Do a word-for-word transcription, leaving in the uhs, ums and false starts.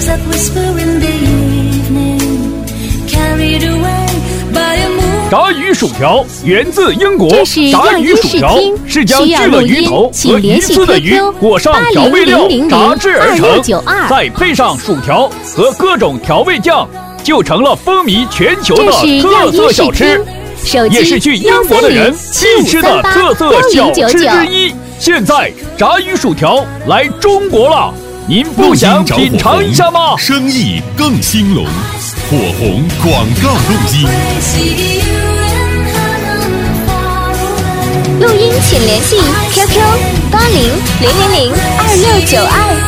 炸鱼薯条源自英国，炸鱼薯条是将锯了鱼头和鱼刺的鱼裹上调味料炸制而成，再配上薯条和各种调味酱，就成了风靡全球的特色小吃，也是去英国的人必吃的特色小吃之一。现在炸鱼薯条来中国了，您不想品尝一下吗？ 生意更兴隆，火红广告录音。 录音请联系 Q Q 八零零零零二六九二。